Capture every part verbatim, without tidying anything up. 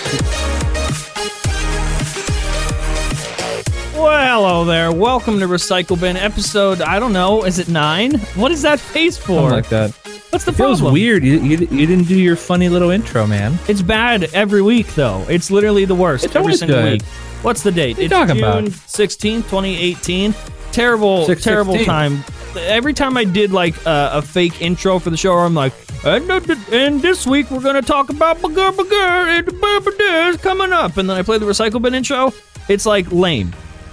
Well, hello there. Welcome to Recycle Bin episode, I don't know, is it nine? What is that face for? Something like that. What's the it feels problem? weird. You, you, you didn't do your funny little intro, man. It's bad every week, though. It's literally the worst It's every always single good. week. What's the date? What are you It's talking June about? sixteenth, twenty eighteen. Terrible, six terrible sixteen. time. Every time I did like uh, a fake intro for the show, I'm like, and, and this week we're going to talk about Bagger Bagger and Bagger coming up. And then I play the Recycle Bin intro. It's like lame.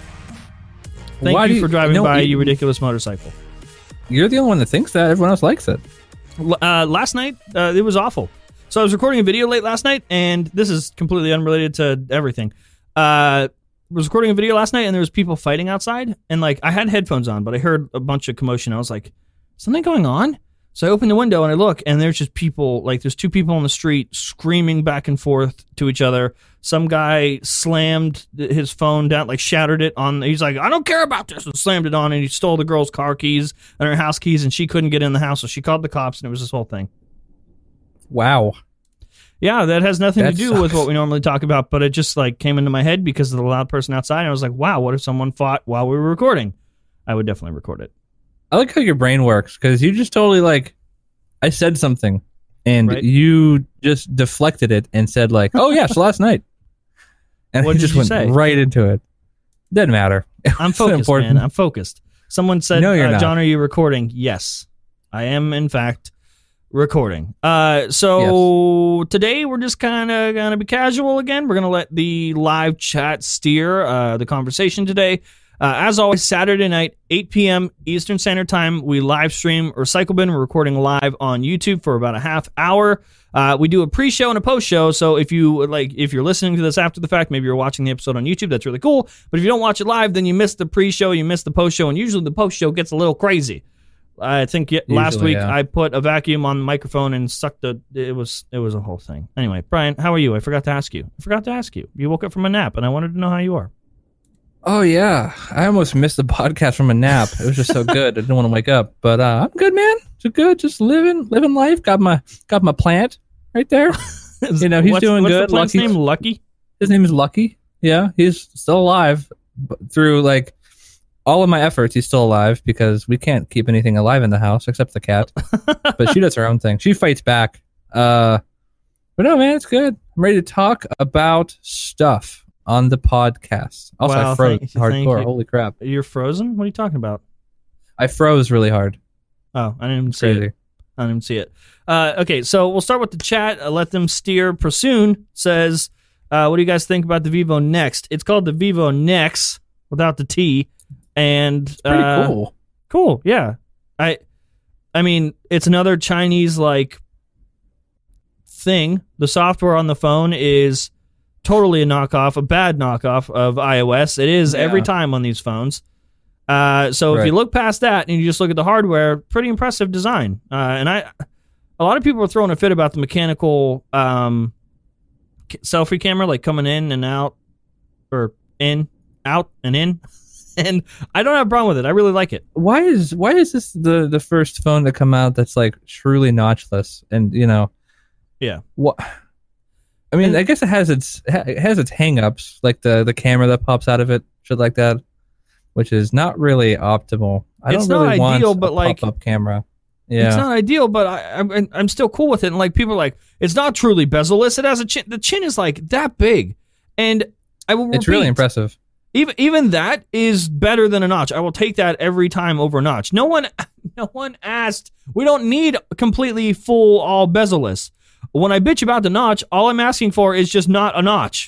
Thank Why you do for driving no, by, you- you ridiculous motorcycle. You're the only one that thinks that. Everyone else likes it. L- Uh, last night, uh, it was awful. So I was recording a video late last night, and this is completely unrelated to everything. Uh, was recording a video last night, and there was people fighting outside, and like I had headphones on, but I heard a bunch of commotion. I was like, something going on? So I open the window and I look, and there's just people, like there's two people on the street screaming back and forth to each other. Some guy slammed his phone down, like shattered it on, he's like, I don't care about this, and slammed it on, and he stole the girl's car keys and her house keys, and she couldn't get in the house, so she called the cops, and it was this whole thing. Wow. Yeah, that has nothing That to do sucks. with what we normally talk about, but it just like came into my head because of the loud person outside, and I was like, wow, what if someone fought while we were recording? I would definitely record it. I like how your brain works, because you just totally like, I said something, and Right. you just deflected it and said like, oh yeah, so last night. And What you did just you went say? right into it. Doesn't matter. I'm It's not focused, important. man. I'm focused. Someone said, No, you're uh, not. John, are you recording? Yes, I am, in fact, recording. Uh, so today we're just kind of going to be casual again. We're going to let the live chat steer uh, the conversation today. Uh, as always, Saturday night, eight p.m. Eastern Standard Time, we live stream Recycle Bin. We're recording live on YouTube for about a half hour. Uh, we do a pre-show and a post-show, so if you like, if you're listening to this after the fact, maybe you're watching the episode on YouTube, that's really cool. But if you don't watch it live, then you missed the pre-show, you missed the post-show, and usually the post-show gets a little crazy. I think y- last Usually, week yeah. I put a vacuum on the microphone and sucked the. It was it was a whole thing. Anyway, Brian, how are you? I forgot to ask you. I forgot to ask you. You woke up from a nap, and I wanted to know how you are. Oh yeah, I almost missed the podcast from a nap. It was just so good. I didn't want to wake up, but uh, I'm good, man. Just good, just living, living life. Got my, got my plant right there. You know, he's what's, doing what's good. The plant's Lucky. name Lucky. His name is Lucky. Yeah, he's still alive but through like all of my efforts. He's still alive because we can't keep anything alive in the house except the cat. But she does her own thing. She fights back. Uh, but no, man, it's good. I'm ready to talk about stuff on the podcast. Also, Wow, I froze thank- thank hardcore. you. Holy crap! You're frozen. What are you talking about? I froze really hard. Oh, I didn't even see Crazy. it. I didn't even see it. Uh, okay, so we'll start with the chat. Uh, let them steer. Prasoon says, uh, what do you guys think about the Vivo Next? It's called the Vivo Nex without the T. And Pretty uh, cool. Cool, yeah. I I mean, it's another Chinese like thing. The software on the phone is totally a knockoff, a bad knockoff of iOS. It is every Yeah. time on these phones. Uh, so if Right. you look past that and you just look at the hardware, pretty impressive design. Uh, and I, a lot of people are throwing a fit about the mechanical um, c- selfie camera, like coming in and out, or in, out and in. And I don't have a problem with it. I really like it. Why is why is this the the first phone to come out that's like truly notchless? And you know, Yeah. what? I mean, And- I guess it has its it has its hangups, like the the camera that pops out of it, shit like that, which is not really optimal. I It's don't not really want ideal, a but, like, pop-up camera. Yeah, It's not ideal, but I, I'm, I'm still cool with it. And like people are like, it's not truly bezel-less. It has a chin. The chin is like that big, and I will. it's really repeat, impressive. Even even that is better than a notch. I will take that every time over a notch. No one, no one asked. We don't need completely full all bezel-less. When I bitch about the notch, all I'm asking for is just not a notch.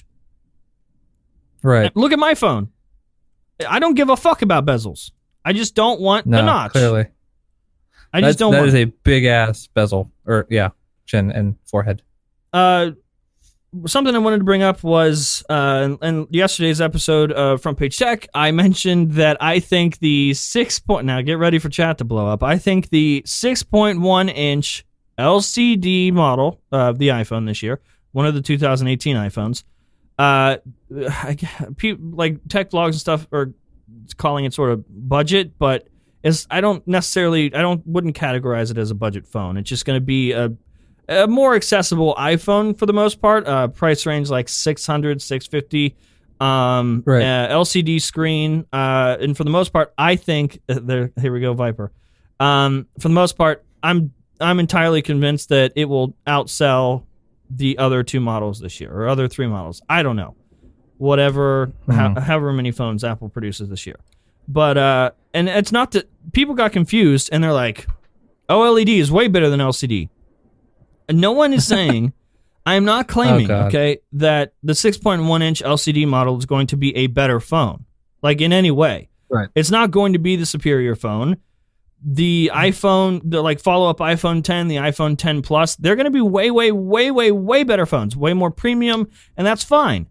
Right. Look at my phone. I don't give a fuck about bezels. I just don't want No, a notch. clearly. I That's, just don't that want. is a big ass bezel, or yeah, chin and forehead. Uh, something I wanted to bring up was uh, in, in yesterday's episode of Front Page Tech, I mentioned that I think the six point now get ready for chat to blow up. I think the six point one inch L C D model of the iPhone this year, one of the two thousand eighteen iPhones, uh, I, people like tech blogs and stuff are calling it sort of budget, but it's I don't necessarily I don't wouldn't categorize it as a budget phone. It's just going to be a a more accessible iPhone for the most part. Uh, price range like six hundred, six fifty. Um, Right. uh, L C D screen. Uh, and for the most part, I think uh, there. Here we go, Viper. Um, for the most part, I'm I'm entirely convinced that it will outsell the other two models this year or other three models. I don't know. Whatever, Mm-hmm. ho- however many phones Apple produces this year. But, uh, and it's not that people got confused and they're like, OLED is way better than L C D. And no one is saying, I am not claiming, Oh, God. okay, that the six point one inch L C D model is going to be a better phone, like in any way. Right. It's not going to be the superior phone. The iPhone, the like follow-up iPhone ten, the iPhone ten Plus, they're going to be way, way, way, way, way better phones, way more premium, and that's fine.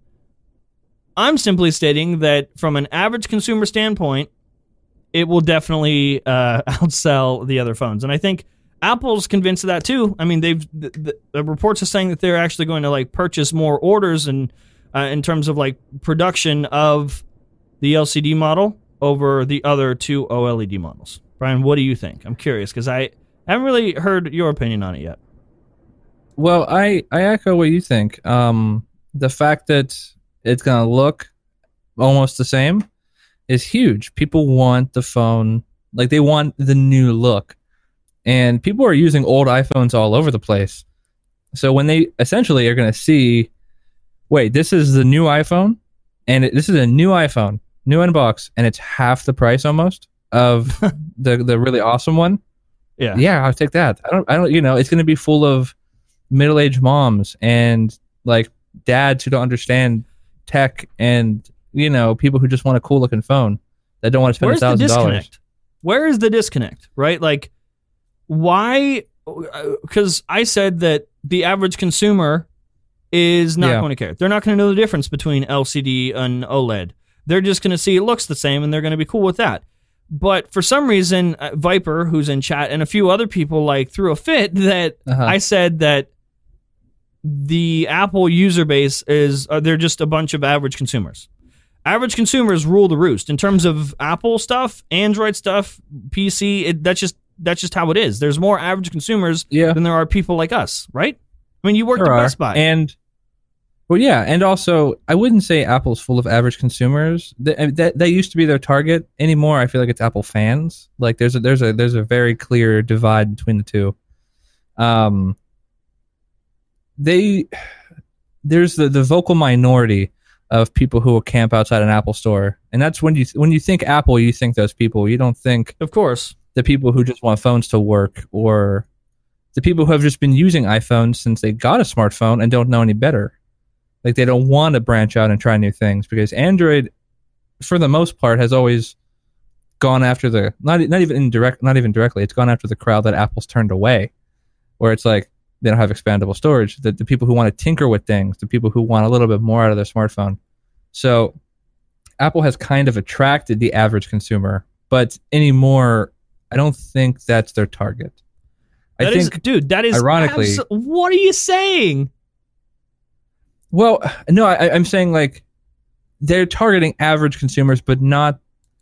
I'm simply stating that from an average consumer standpoint, it will definitely uh, outsell the other phones. And I think Apple's convinced of that too. I mean, they've the, the, the reports are saying that they're actually going to like purchase more orders and uh, in terms of like production of the L C D model over the other two OLED models. Brian, what do you think? I'm curious because I haven't really heard your opinion on it yet. Well, I, I echo what you think. Um, the fact that it's going to look almost the same is huge. People want the phone, like they want the new look. And people are using old iPhones all over the place. So when they essentially are going to see, wait, this is the new iPhone, and it, this is a new iPhone, new unbox, and it's half the price almost of the the really awesome one. Yeah. Yeah, I'll take that. I don't, I don't, you know, it's going to be full of middle-aged moms and like dads who don't understand tech and, you know, people who just want a cool looking phone that don't want to spend a Where's the thousand dollars. disconnect? Where is the disconnect, right? Like, why? Because I said that the average consumer is not Yeah. going to care. They're not going to know the difference between L C D and OLED. They're just going to see it looks the same and they're going to be cool with that. But for some reason, uh, Viper, who's in chat, and a few other people like threw a fit that Uh-huh. I said that the Apple user base is uh, they're just a bunch of average consumers. Average consumers rule the roost in terms of Apple stuff, Android stuff, P C. It, that's just that's just how it is. There's more average consumers Yeah. than there are people like us, right? I mean, you worked There at are. Best Buy. And well, yeah, and also I wouldn't say Apple's full of average consumers. That, that that used to be their target. Anymore, I feel like it's Apple fans. Like there's a there's a there's a very clear divide between the two. Um, they there's the the vocal minority of people who will camp outside an Apple store, and that's when you when you think Apple, you think those people. You don't think Of course. the people who just want phones to work, or the people who have just been using iPhones since they got a smartphone and don't know any better. Like they don't want to branch out and try new things because Android, for the most part, has always gone after the not not even indirect, not even directly. It's gone after the crowd that Apple's turned away, where it's like they don't have expandable storage. The, the people who want to tinker with things, the people who want a little bit more out of their smartphone. So Apple has kind of attracted the average consumer, but anymore, I don't think that's their target. I That think, is, dude, that is ironically- abso- what are you saying? well, no, I, I'm saying like they're targeting average consumers, but not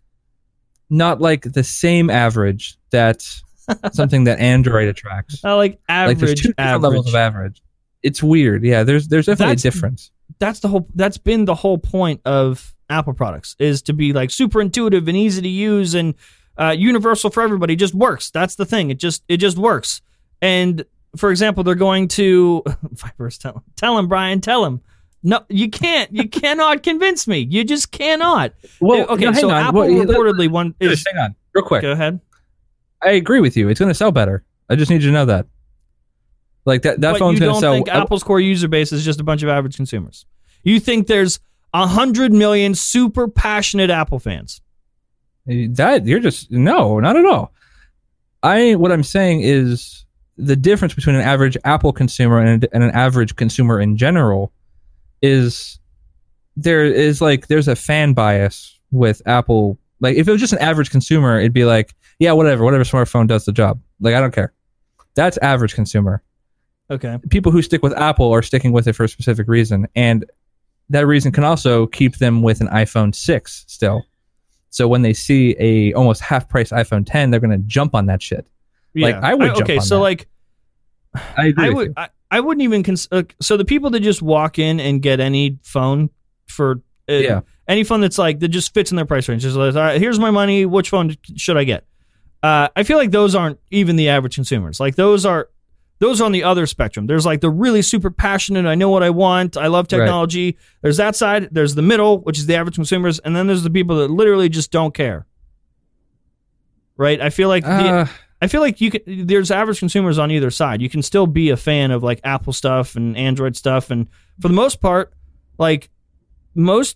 not like the same average that something that Android attracts. I like Like there's average, two different average. levels of average. It's weird. Yeah, there's there's definitely That's- a difference. That's the whole. That's been the whole point of Apple products is to be like super intuitive and easy to use and uh, universal for everybody. It just works. That's the thing. It just it just works. And for example, they're going to Viper's tell him, tell him, Brian, tell him. No, you can't. You cannot convince me. You just cannot. Well, okay, no, hang so on. Apple Well, yeah, let- reportedly one is. Just hang on, real quick. Go ahead. I agree with you. It's going to sell better. I just need you to know that. Like that that But phone's you going don't to sell. think Apple's core user base is just a bunch of average consumers? You think there's a hundred million super passionate Apple fans? That you're just no, not at all. I what I'm saying is the difference between an average Apple consumer and, and an average consumer in general is there is like there's a fan bias with Apple. Like if it was just an average consumer, it'd be like, yeah, whatever, whatever smartphone does the job. Like I don't care. That's average consumer. Okay. People who stick with Apple are sticking with it for a specific reason, and that reason can also keep them with an iPhone six still. So when they see a almost half price iPhone ten, they're going to jump on that shit. Like, I would jump okay, on so that. like I agree. I with would. you. I, I wouldn't even. Cons- uh, so the people that just walk in and get any phone for uh, Yeah. any phone that's like that just fits in their price range. Just like, all right, here's my money. Which phone should I get? Uh, I feel like those aren't even the average consumers. Like those are those are on the other spectrum. There's like the really super passionate. I know what I want. I love technology. Right. There's that side. There's the middle, which is the average consumers, and then there's the people that literally just don't care. Right? I feel like Uh, the, I feel like you can. There's average consumers on either side. You can still be a fan of like Apple stuff and Android stuff, and for the most part, like most,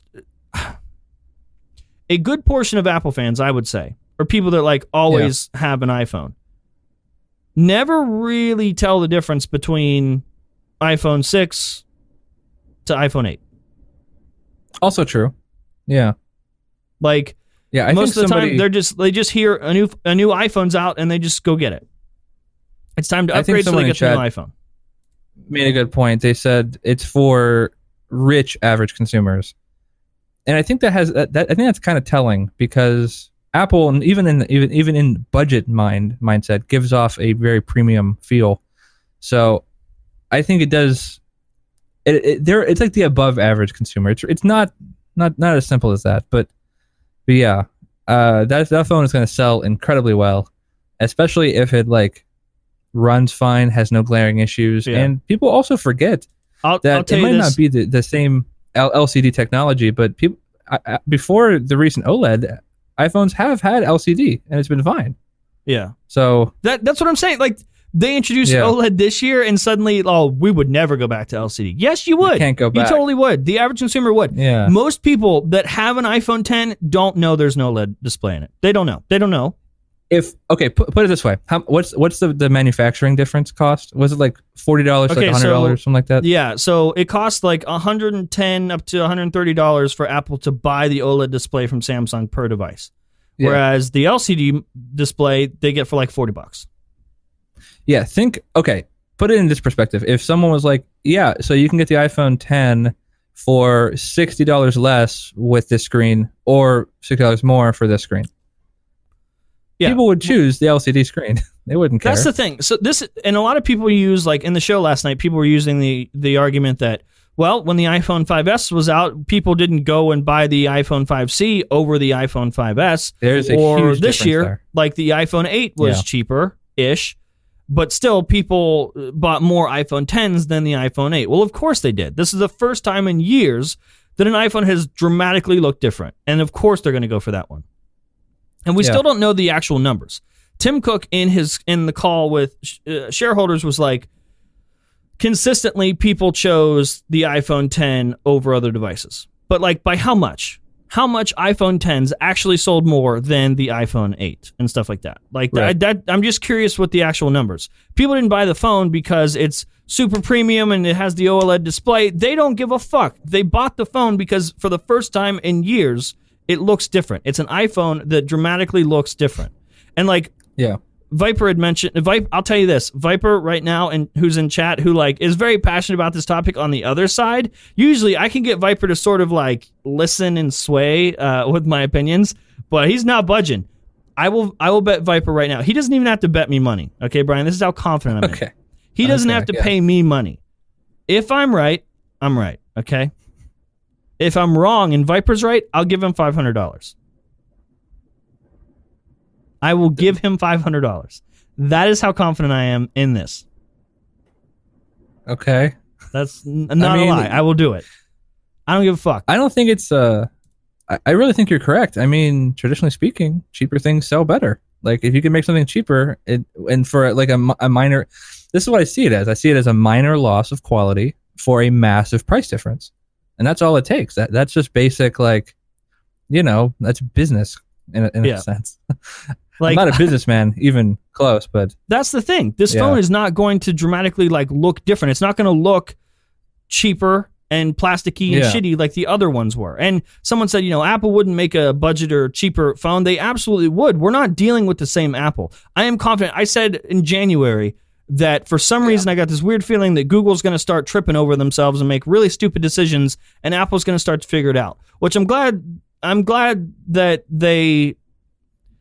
a good portion of Apple fans, I would say, are people that like always yeah. have an iPhone. Never really tell the difference between iPhone six to iPhone eight. Also true. Yeah. Like. Yeah, I most think of the somebody, time they're just they just hear a new a new iPhone's out and they just go get it. It's time to upgrade so they get the new iPhone. Made a good point. They said it's for rich average consumers, and I think that has that. that I think that's kind of telling because Apple, and even in even even in budget mind mindset, gives off a very premium feel. So I think it does. It, it there it's like the above average consumer. It's it's not not not as simple as that, but. But yeah, uh, that that phone is going to sell incredibly well, especially if it like runs fine, has no glaring issues, yeah. and people also forget I'll, that I'll it might this. not be the, the same L C D technology, but people uh, before the recent OLED, iPhones have had L C D and it's been fine. Yeah, so that that's what I'm saying. Like they introduced yeah. OLED this year, and suddenly, oh, we would never go back to L C D. Yes, you would. You can't go back. You totally would. The average consumer would. Yeah. Most people that have an iPhone ten don't know there's no OLED display in it. They don't know. They don't know. If okay, put, put it this way: How, what's what's the, the manufacturing difference cost? Was it like forty dollars, okay, like hundred dollars, so, something like that? Yeah. So it costs like one hundred and ten up to one hundred and thirty dollars for Apple to buy the OLED display from Samsung per device, yeah. whereas the L C D display they get for like forty bucks. Yeah, think, okay, put it in this perspective. If someone was like, yeah, so you can get the iPhone ten for sixty dollars less with this screen or sixty dollars more for this screen. Yeah. People would choose the L C D screen. They wouldn't care. That's the thing. So this, and a lot of people use, like in the show last night, people were using the, the argument that, well, when the iPhone five S was out, people didn't go and buy the iPhone five C over the iPhone five S. There's a or huge this year, there. like the iPhone eight was yeah. cheaper-ish. But still, people bought more iPhone tens than the iPhone eight. Well, of course they did. This is the first time in years that an iPhone has dramatically looked different. And of course they're going to go for that one. And we yeah. still don't know the actual numbers. Tim Cook, in his in the call with uh, shareholders, was like, consistently people chose the iPhone ten over other devices. But like, by how much? How much iPhone tens actually sold more than the iPhone eight and stuff like that? Like, right. that, that, I'm just curious what the actual numbers. People didn't buy the phone because it's super premium and it has the OLED display. They don't give a fuck. They bought the phone because for the first time in years, it looks different. It's an iPhone that dramatically looks different. And like, yeah. Viper had mentioned, Viper, I'll tell you this, Viper right now, and who's in chat, who like is very passionate about this topic on the other side. Usually I can get Viper to sort of like listen and sway uh, with my opinions, but he's not budging. I will I will bet Viper right now. He doesn't even have to bet me money. Okay, Brian, this is how confident I'm okay. in. He doesn't okay, have to yeah. pay me money. If I'm right, I'm right, okay? If I'm wrong and Viper's right, I'll give him five hundred dollars. I will give him five hundred dollars. That is how confident I am in this. Okay. That's n- not I mean, a lie. I will do it. I don't give a fuck. I don't think it's... Uh, I, I really think you're correct. I mean, traditionally speaking, cheaper things sell better. Like, if you can make something cheaper, it and for like a, a minor... This is what I see it as. I see it as a minor loss of quality for a massive price difference. And that's all it takes. That That's just basic, like, you know, that's business in a, in yeah. a sense. Like, I'm not a businessman, even close, but that's the thing. This yeah. phone is not going to dramatically like look different. It's not going to look cheaper and plasticky and yeah. shitty like the other ones were. And someone said, you know, Apple wouldn't make a budget or cheaper phone. They absolutely would. We're not dealing with the same Apple. I am confident. I said in January that for some reason yeah. I got this weird feeling that Google's going to start tripping over themselves and make really stupid decisions, and Apple's going to start to figure it out. Which I'm glad. I'm glad that they.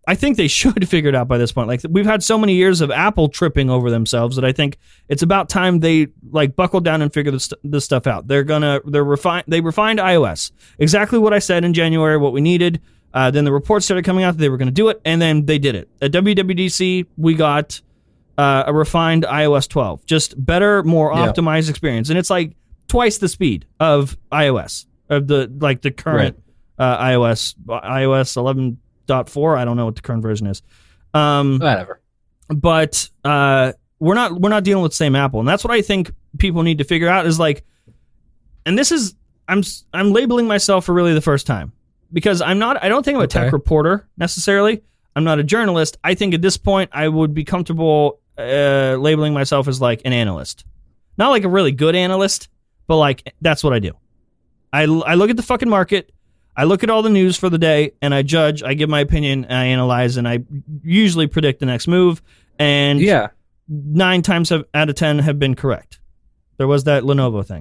I think they should figure it out by this point. Like we've had so many years of Apple tripping over themselves that I think it's about time they like buckle down and figure this, this stuff out. They're gonna they're refine they refined iOS, exactly what I said in January, what we needed. Uh, then the reports started coming out that they were going to do it, and then they did it. At W W D C, we got uh, a refined iOS twelve, just better, more Yeah. optimized experience, and it's like twice the speed of iOS of the like the current uh, iOS iOS eleven. Dot four. I don't know what the current version is. Um, Whatever. But uh, we're not we're not dealing with the same Apple, and that's what I think people need to figure out is like. And this is I'm I'm labeling myself for really the first time because I'm not. I don't think I'm a Okay. tech reporter necessarily. I'm not a journalist. I think at this point I would be comfortable uh, labeling myself as like an analyst, not like a really good analyst, but like that's what I do. I I look at the fucking market. I look at all the news for the day, and I judge, I give my opinion, and I analyze, and I usually predict the next move, and Yeah. nine times out of ten have been correct. There was that Lenovo thing.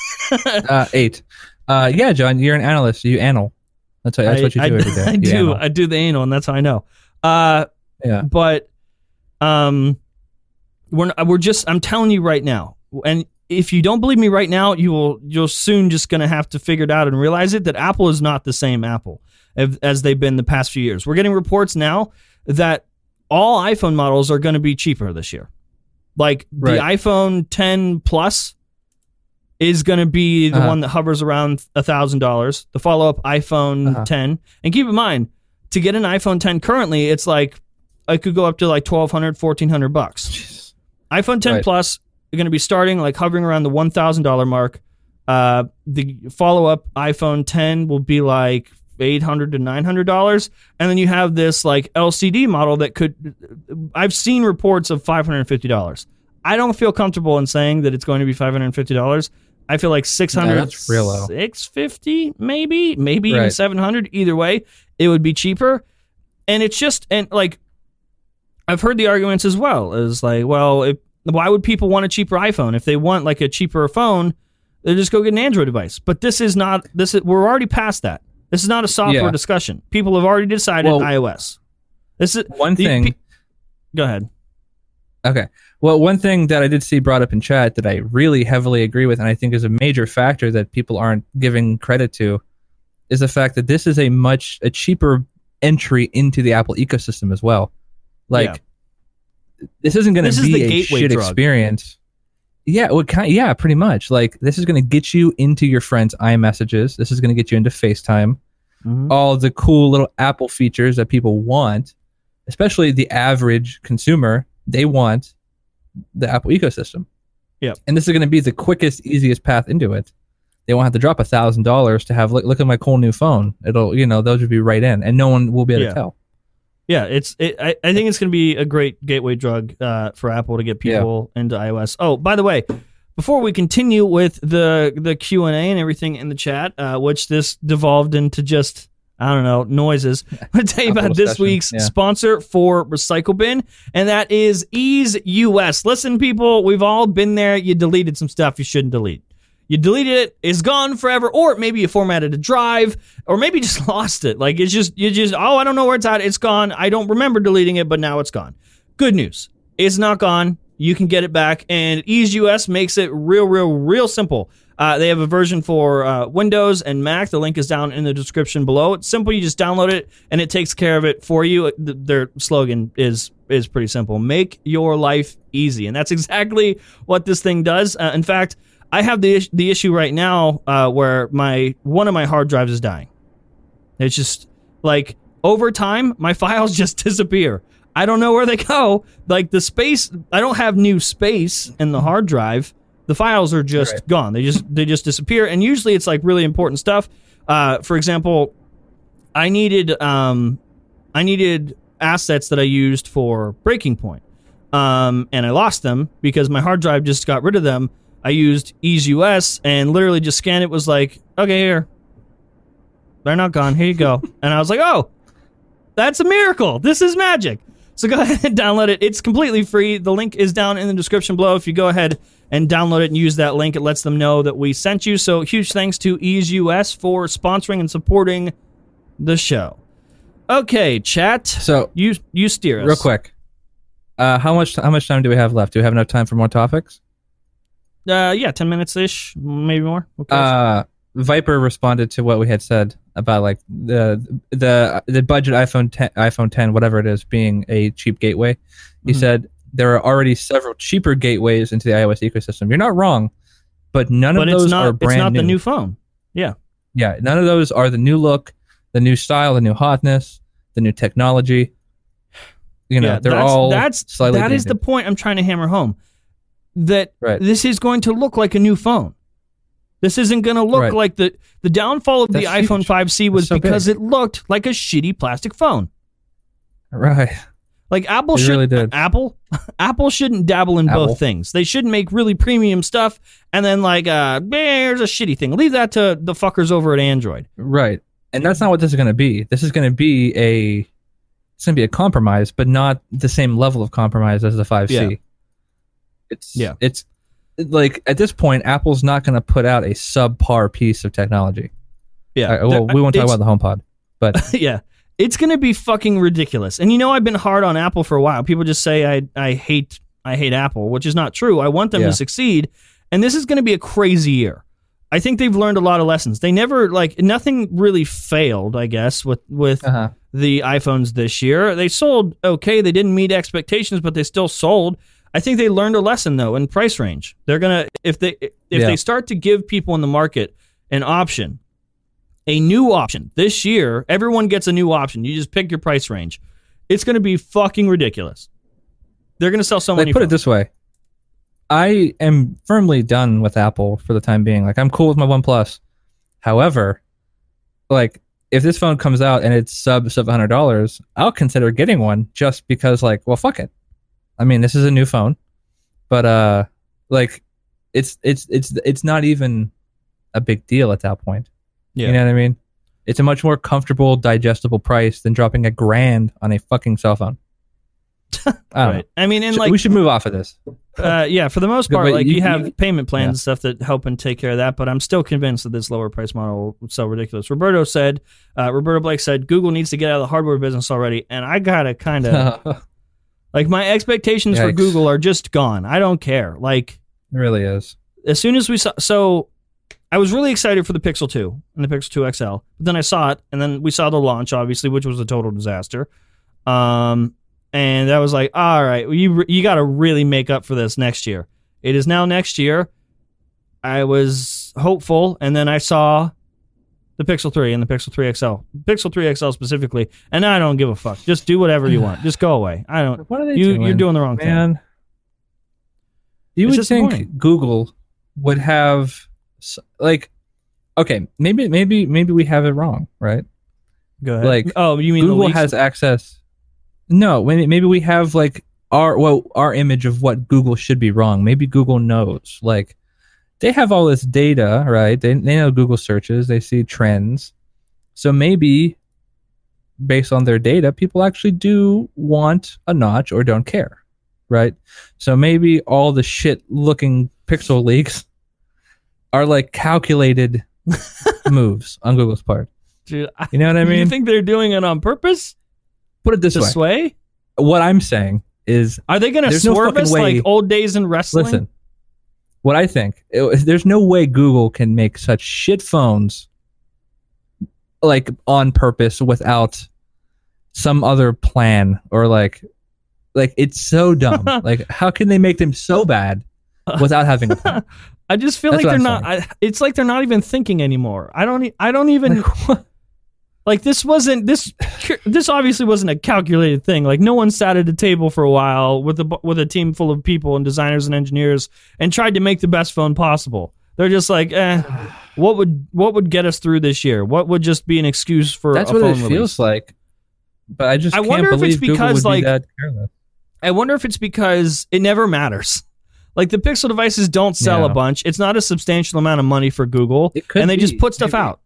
uh, eight. Uh, yeah, John, you're an analyst. You anal. That's what, that's I, what you do I, every day. I You do. anal. I do the anal, and that's how I know. Uh, Yeah. but um, we're we're just. I'm telling you right now, and if you don't believe me right now, you will. You're soon just going to have to figure it out and realize it that Apple is not the same Apple as, as they've been the past few years. We're getting reports now that all iPhone models are going to be cheaper this year. Like the Right. iPhone ten Plus is going to be the Uh-huh. one that hovers around one thousand dollars. The follow-up iPhone Uh-huh. ten. And keep in mind, to get an iPhone ten currently, it's like it could go up to like twelve hundred, fourteen hundred bucks. Jeez. iPhone ten Right. Plus are going to be starting like hovering around the one thousand dollars mark. Uh, the follow-up iPhone ten will be like eight hundred to nine hundred dollars, and then you have this like L C D model that could. I've seen reports of five hundred fifty dollars. I don't feel comfortable in saying that it's going to be five hundred fifty dollars. I feel like six hundred, Yeah, that's real low. six fifty, maybe, maybe even Right. seven hundred. Either way, it would be cheaper, and it's just and like I've heard the arguments as well. Is like, well, if, why would people want a cheaper iPhone if they want like a cheaper phone? They just go get an Android device. But this is not. This is we're already past that. This is not a software Yeah. discussion. People have already decided Well, iOS. This is One the- thing. pe- go ahead. Okay. Well, one thing that I did see brought up in chat that I really heavily agree with, and I think is a major factor that people aren't giving credit to, is the fact that this is a much a cheaper entry into the Apple ecosystem as well. Like, this isn't going This to is be the a gateway shit drug. experience. Yeah, well, kind yeah, pretty much. Like, this is going to get you into your friends' iMessages. This is going to get you into FaceTime. Mhm. All the cool little Apple features that people want, especially the average consumer, they want the Apple ecosystem. Yep. And this is going to be the quickest, easiest path into it. They won't have to drop a thousand dollars to have look, look at my cool new phone. It'll, you know, those would be right in, and no one will be able Yeah. to tell. Yeah, it's. It, I, I think it's going to be a great gateway drug uh, for Apple to get people into iOS. Oh, by the way, before we continue with the the Q and A and everything in the chat, uh, which this devolved into just I don't know noises, I'm going to tell you Apple about this discussion, week's yeah. sponsor for Recycle Bin, and that is Ease U S. Listen, people, we've all been there. You deleted some stuff you shouldn't delete. You deleted it, it's gone forever, or maybe you formatted a drive, or maybe you just lost it. Like, it's just, you just, oh, I don't know where it's at. It's gone. I don't remember deleting it, but now it's gone. Good news. It's not gone. You can get it back, and Ease U S makes it real, real, real simple. Uh, they have a version for uh, Windows and Mac. The link is down in the description below. It's simple. You just download it, and it takes care of it for you. Th- Their slogan is is pretty simple. Make your life easy, and that's exactly what this thing does. Uh, in fact, I have the is- the issue right now uh, where my one of my hard drives is dying. It's just like over time, my files just disappear. I don't know where they go. Like the space, I don't have new space in the hard drive. The files are just Right. gone. They just they just disappear. And usually it's like really important stuff. Uh, for example, I needed um, I needed assets that I used for Breaking Point, um, and I lost them because my hard drive just got rid of them. I used Ease U S and literally just scanned it. Was like, okay, here, they're not gone. Here you go. And I was like, oh, that's a miracle. This is magic. So go ahead and download it. It's completely free. The link is down in the description below. If you go ahead and download it and use that link, it lets them know that we sent you. So huge thanks to Ease U S for sponsoring and supporting the show. Okay, chat. So you you steer us real quick. Uh, how much how much time do we have left? Do we have enough time for more topics? Uh, yeah, ten minutes ish, maybe more. Okay. Uh, Viper responded to what we had said about like the the the budget iPhone ten, iPhone ten, whatever it is, being a cheap gateway. He Mhm. said there are already several cheaper gateways into the iOS ecosystem. You're not wrong, but none but of it's those not. are It's brand not new. the new phone. Yeah. Yeah, none of those are the new look, the new style, the new hotness, the new technology. You know, yeah, they're that's, all that's slightly that is the dated. point I'm trying to hammer home. That Right. this is going to look like a new phone. This isn't going to look Right. like the the downfall of the That's iPhone huge. five C was That's so because big. it looked like a shitty plastic phone. Right. Like Apple They should really did. Apple Apple shouldn't dabble in Apple. both things. They shouldn't make really premium stuff and then like uh there's a shitty thing. Leave that to the fuckers over at Android. Right. And that's not what this is going to be. This is going to be a it's going to be a compromise, but not the same level of compromise as the five C. Yeah. It's Yeah. it's like at this point Apple's not going to put out a subpar piece of technology. Yeah. Uh, well, There- we won't talk it's- about the HomePod, but yeah. It's going to be fucking ridiculous. And you know I've been hard on Apple for a while. People just say I I hate I hate Apple, which is not true. I want them Yeah. to succeed, and this is going to be a crazy year. I think they've learned a lot of lessons. They never like nothing really failed, I guess, with with uh-huh. the iPhones this year. They sold okay, they didn't meet expectations, but they still sold. I think they learned a lesson though in price range. They're going to if they if Yeah. they start to give people in the market an option, a new option. This year, everyone gets a new option. You just pick your price range. It's going to be fucking ridiculous. They're going to sell so Like, many put it phones. this way. I am firmly done with Apple for the time being. Like, I'm cool with my OnePlus. However, like, if this phone comes out and it's sub seven hundred dollars, I'll consider getting one just because, like, well, fuck it. I mean, this is a new phone, but uh, like, it's it's it's it's not even a big deal at that point. Yeah. You know what I mean? It's a much more comfortable, digestible price than dropping a grand on a fucking cell phone. I don't know. Right. I mean, and Sh- like, we should move off of this. uh, yeah, for the most Good, part, but like you- you, have you- payment plans yeah. and stuff that help and take care of that. But I'm still convinced that this lower price model is so ridiculous. Roberto said, uh, Roberto Blake said, Google needs to get out of the hardware business already. And I gotta kind of It like my expectations for Yikes. Google are just gone. I don't care. Like really is. as soon as we saw, so I was really excited for the Pixel two and the Pixel two X L. But then I saw it, and then we saw the launch, obviously, which was a total disaster. Um, and I was like, all right, well, you you got to really make up for this next year. It is now next year. I was hopeful, and then I saw the Pixel three and the Pixel three X L, Pixel three X L specifically, and I don't give a fuck. Just do whatever you want. Just go away. I don't. What are they You doing? you're doing the wrong thing. Man. You It's would think disappointing. Google would have s- like okay, maybe maybe maybe we have it wrong, right? Go ahead. Like, oh, you mean the Google leaks? has access. No, maybe maybe we have like our well our image of what Google should be wrong. Maybe Google knows. Like they have all this data, right? They they know Google searches, they see trends. So maybe based on their data, people actually do want a notch or don't care, right? So maybe all the shit looking Pixel leaks are like calculated moves on Google's part. Dude, I- You know what I You mean? think they're doing it on purpose Put it this to way. sway? What I'm saying is Are they going to There's no swerve fucking us way- like old days in wrestling? listen. What I think, it- there's no way Google can make such shit phones like on purpose without some other plan or like like it's so dumb. Like how can they make them so bad without having a plan? I just feel That's like what they're I'm not. I, it's like they're not even thinking anymore. I don't. e- I don't even Like, what? like this. Wasn't this? This obviously wasn't a calculated thing. Like no one sat at a table for a while with a bu- with a team full of people and designers and engineers and tried to make the best phone possible. They're just like, eh, what would what would get us through this year? What would just be an excuse for That's a what phone it release? feels like. But I just I can't wonder if believe it's Google because, would like, be that careless. I wonder if it's because it never matters. Like the Pixel devices don't sell Yeah. a bunch. It's not a substantial amount of money for Google, It could and they just be. put stuff Maybe. out.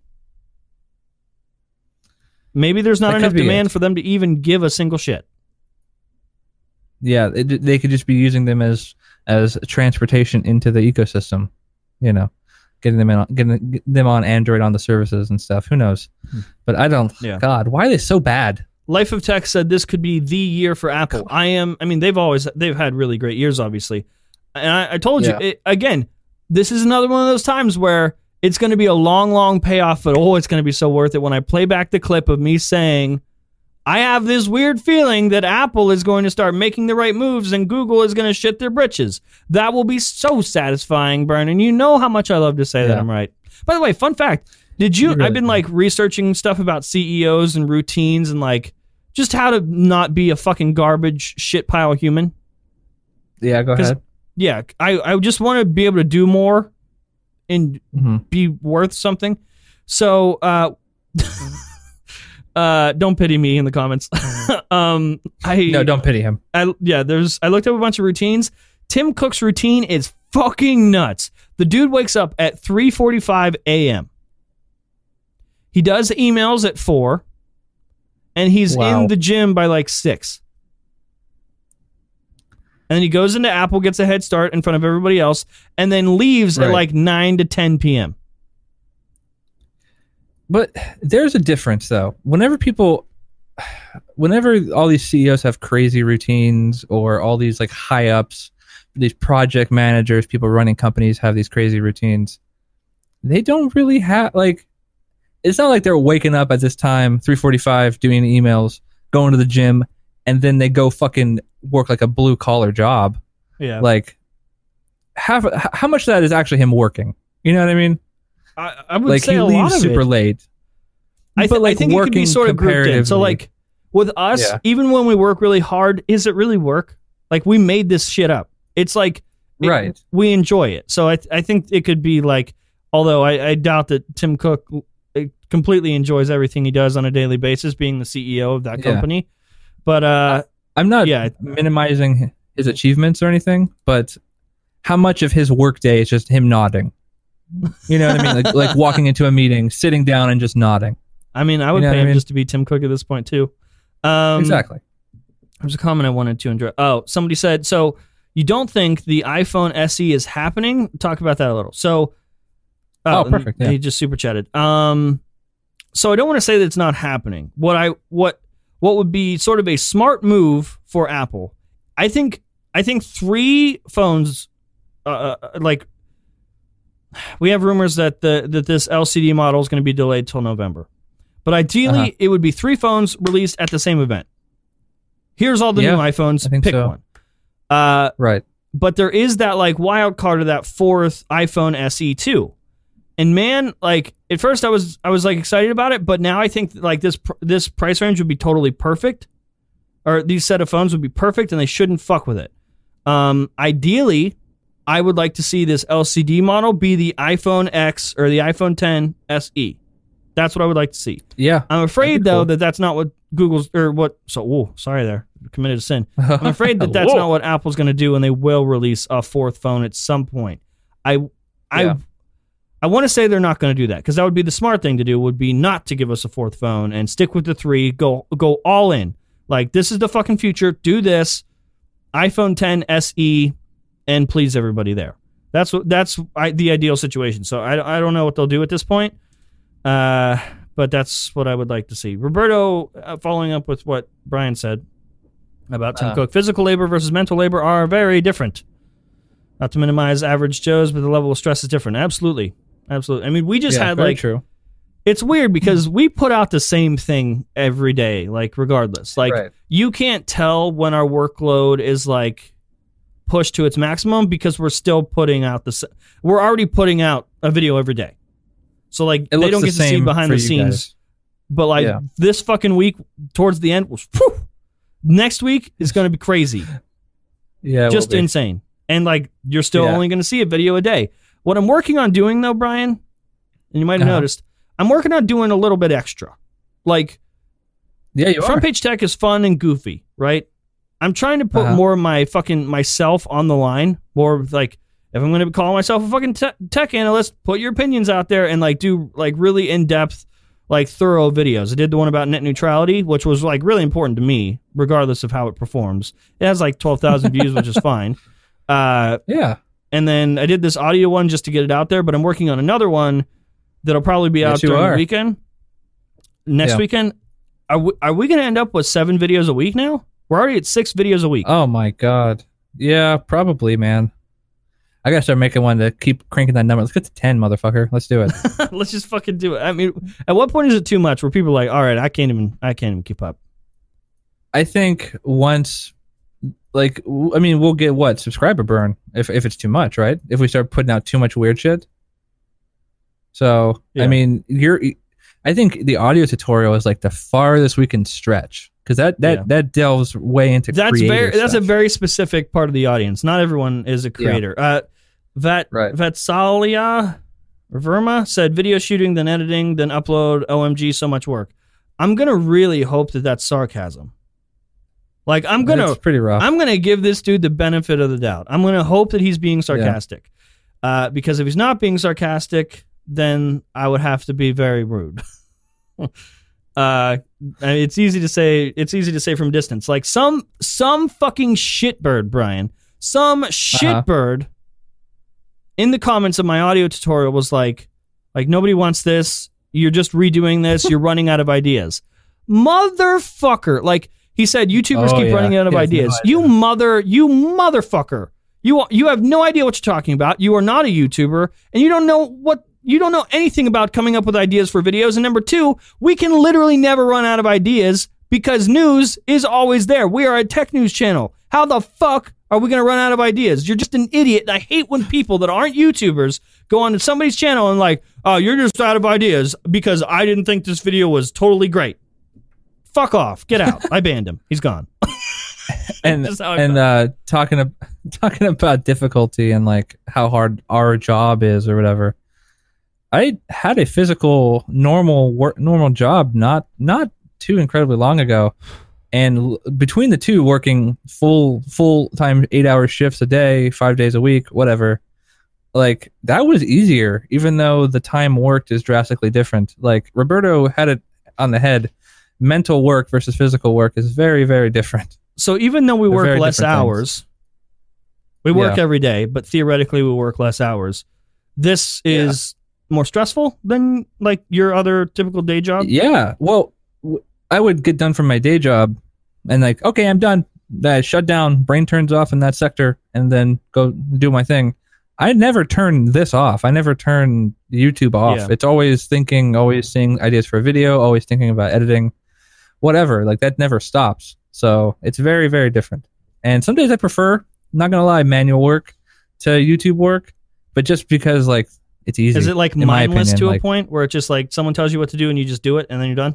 Maybe there's not That enough could be demand it. for them to even give a single shit. Yeah, it, they could just be using them as as transportation into the ecosystem. You know, getting them in, on, getting getting them on Android on the services and stuff. Who knows? Hmm. But I don't. Yeah. God, why are they so bad? Life of Tech said this could be the year for Apple. I am. I mean, they've always they've had really great years, obviously. And I, I told Yeah. you it, again. This is another one of those times where it's going to be a long, long payoff, but oh, it's going to be so worth it when I play back the clip of me saying, I have this weird feeling that Apple is going to start making the right moves and Google is going to shit their britches. That will be so satisfying, Brian. And you know how much I love to say Yeah. that I'm right. By the way, fun fact. Did you, You really I've been do. like researching stuff about C E Os and routines and like just how to not be a fucking garbage shit pile human. Yeah, go 'Cause- ahead. Yeah, I, I just want to be able to do more and hmm be worth something. So, uh, uh, don't pity me in the comments. um, I No, don't pity him. I, yeah, there's. I looked up a bunch of routines. Tim Cook's routine is fucking nuts. The dude wakes up at three forty-five a.m. He does emails at four, and he's Wow. in the gym by like six. And then he goes into Apple, gets a head start in front of everybody else, and then leaves at Right. like nine to ten p.m. But there's a difference, though. Whenever people, whenever all these C E Os have crazy routines, or all these like high ups, these project managers, people running companies have these crazy routines, they don't really have like. It's not like they're waking up at this time, three forty-five, doing emails, going to the gym, and then they go fucking work like a blue collar job. Yeah. Like, half h- how much of that is actually him working? You know what I mean? I, I would Like say he a lot leaves of super it. late. I, th- but, like, I think it could be working sort of grouped in. So comparatively- like with us, Yeah. even when we work really hard, is it really work? Like we made this shit up. It's like it- Right. we enjoy it. So I th- I think it could be like, although I, I doubt that Tim Cook uh, completely enjoys everything he does on a daily basis, being the C E O of that Yeah. company. But uh, I'm not yeah, minimizing his achievements or anything, but how much of his workday is just him nodding? You know what I mean? Like like walking into a meeting, sitting down, and just nodding. I mean, I would You know pay what I him mean? just to be Tim Cook at this point too. Um, Exactly. There's a comment I wanted to enjoy. Oh, somebody said, so you don't think the iPhone S E is happening? Talk about that a little. So, Oh, and perfect, yeah. He just super chatted. Um, so I don't want to say that it's not happening. What I what what would be sort of a smart move for Apple? I think I think three phones, uh, like we have rumors that the that this L C D model is going to be delayed till November, but ideally Uh-huh. it would be three phones released at the same event. Here's all the Yeah, new iPhones. I think Pick so. one. Uh, Right. but there is that like wild card of that fourth iPhone S E too. And man, like at first I was I was like excited about it, but now I think like this pr- this price range would be totally perfect, or these set of phones would be perfect, and they shouldn't fuck with it. Um, ideally, I would like to see this L C D model be the iPhone X or the iPhone ten S E. That's what I would like to see. Yeah. I'm afraid That'd be though cool. that that's not what Google's or what. So, whoa, sorry there, committed a sin. I'm afraid that that's Whoa. not what Apple's going to do, and they will release a fourth phone at some point. I, I, Yeah. I want to say they're not going to do that because that would be the smart thing to do. Would be not to give us a fourth phone and stick with the three. Go, go all in. Like this is the fucking future. Do this, iPhone ten S E, and please everybody there. That's what that's I, the ideal situation. So I, I don't know what they'll do at this point. Uh, but that's what I would like to see. Roberto, uh, following up with what Brian said about Tim Uh. Cook, physical labor versus mental labor are very different. Not to minimize average Joes, but the level of stress is different. Absolutely. Absolutely. I mean, we just Yeah, had very like, true. it's weird because we put out the same thing every day, like regardless. Like Right. you can't tell when our workload is like pushed to its maximum because we're still putting out the, s- we're already putting out a video every day. So like It they looks don't the get to see same behind for the you scenes. guys. But like Yeah. this fucking week towards the end was whew, next week is going to be crazy. Yeah. it Just will be. insane. And like you're still Yeah. only going to see a video a day. What I'm working on doing though, Brian, and you might have Uh-huh. noticed, I'm working on doing a little bit extra. Like Yeah, you front are. page tech is fun and goofy, right? I'm trying to put Uh-huh. more of my fucking myself on the line. More of like if I'm going to call myself a fucking te- tech analyst, put your opinions out there and like do like really in depth, like thorough videos. I did the one about net neutrality, which was like really important to me, regardless of how it performs. It has like twelve thousand views, which is fine. Uh, Yeah. and then I did this audio one just to get it out there, but I'm working on another one that'll probably be out Yes, you during are. the weekend. Next Yeah. weekend. are we, are we going to end up with seven videos a week now? We're already at six videos a week. Oh my god. Yeah, probably, man. I gotta start making one to keep cranking that number. Let's get to ten, motherfucker. Let's do it. Let's just fucking do it. I mean, at what point is it too much where people are like, all right, I can't even, I can't even keep up? I think once, like, w- I mean, we'll get what? Subscriber burn if, if it's too much, right? If we start putting out too much weird shit. So, Yeah. I mean, you're, I think the audio tutorial is like the farthest we can stretch. Because that, that, Yeah. that delves way into That's creator very, that's a stuff. very specific part of the audience. Not everyone is a creator. Uh, Vat, Right. Vatsalia Verma said video shooting, then editing, then upload. O M G, so much work. I'm going to really hope that that's sarcasm. Like, I'm going to, It's pretty rough. I'm going to give this dude the benefit of the doubt. I'm going to hope that he's being sarcastic. Uh, because if he's not being sarcastic, then I would have to be very rude. uh, it's easy to say, it's easy to say from distance. Like some, some fucking shitbird, Brian, some shitbird in the comments of my audio tutorial was like, like nobody wants this. You're just redoing this. You're running out of ideas. Motherfucker. Like, he said, YouTubers Oh, keep yeah. running out of He has no ideas. idea. You mother, you motherfucker. You you have no idea what you're talking about. You are not a YouTuber, and you don't know what you don't know anything about coming up with ideas for videos. And number two, we can literally never run out of ideas because news is always there. We are a tech news channel. How the fuck are we going to run out of ideas? You're just an idiot. And I hate when people that aren't YouTubers go onto somebody's channel and like, oh, you're just out of ideas because I didn't think this video was totally great. Fuck off. Get out. I banned him. He's gone. and Just how I and felt. uh, talking ab- talking about difficulty and like how hard our job is or whatever. I had a physical normal work normal job not not too incredibly long ago, and l- between the two, working full full time eight hour shifts a day, five days a week, whatever. Like that was easier, even though the time worked is drastically different. Like Roberto had it on the head. Mental work versus physical work is very very different. So even though we They're work very less different things. hours, we work Yeah. every day, but theoretically we work less hours. This is more stressful than like your other typical day job. Yeah. Well, w- I would get done from my day job and like, okay, I'm done. I shut down, brain turns off in that sector, and then go do my thing. I never turn this off. I never turn YouTube off. Yeah. It's always thinking, always seeing ideas for a video, always thinking about editing, whatever. Like that never stops. So it's very, very different. And some days I prefer, not going to lie, manual work to YouTube work, but just because like it's easy. Is it like in my mindless opinion. to a Like, point where it's just like someone tells you what to do and you just do it and then you're done?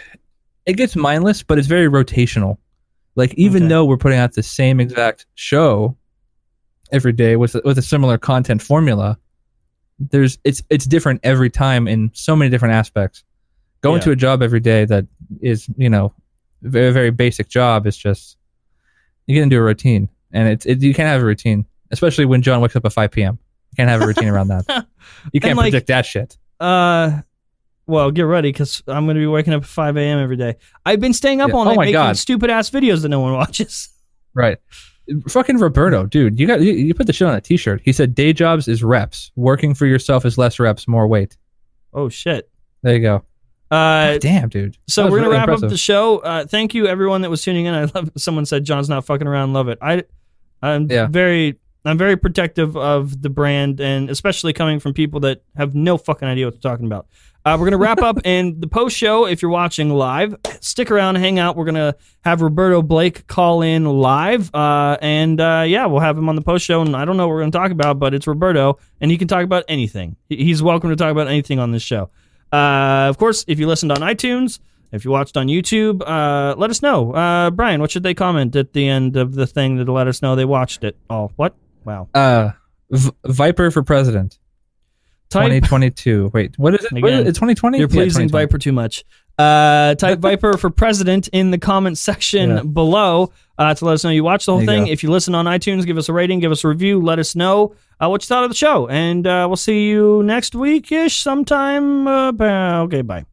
it gets mindless, but it's very rotational. Like even Okay. though we're putting out the same exact show every day with with a similar content formula, there's it's it's different every time in so many different aspects. Going Yeah. to a job every day that is, you know, a very very basic job is just you get into a routine, and it's it, you can't have a routine, especially when John wakes up at five p.m. You can't have a routine around that. You can't like, predict that shit. Uh, well, get ready because I'm going to be waking up at five a.m. every day. I've been staying up Yeah. all Oh night my making God. stupid ass videos that no one watches. Right. Fucking Roberto, dude, you got you, you put the shit on a t-shirt. He said day jobs is reps. Working for yourself is less reps, more weight. Oh shit. There you go. Uh, Damn, dude. So That was we're gonna really wrap up impressive. the show. Uh, thank you everyone that was tuning in. I love. Someone said John's not fucking around. Love it. I, I'm Yeah. very, I'm very protective of the brand, and especially coming from people that have no fucking idea what they're talking about. Uh, we're gonna wrap up, and the post show. If you're watching live, stick around, hang out. We're gonna have Roberto Blake call in live, uh, and uh, yeah, we'll have him on the post show. And I don't know what we're gonna talk about, but it's Roberto, and he can talk about anything. He- He's welcome to talk about anything on this show. Uh, of course, if you listened on iTunes, if you watched on YouTube, uh, let us know. Uh, Brian, what should they comment at the end of the thing to let us know they watched it all? What? Wow. Uh, v- Viper for president. Type, twenty twenty-two. Wait, what is it? What is Again, it? It's twenty twenty? you're Yeah, pleasing twenty twenty. Viper too much. Uh, type Viper for president in the comment section Yeah. below uh, to let us know you watched the whole There you thing. go. If you listen on iTunes, give us a rating, give us a review, let us know uh, what you thought of the show. And uh, we'll see you next week-ish sometime. Uh, okay, bye.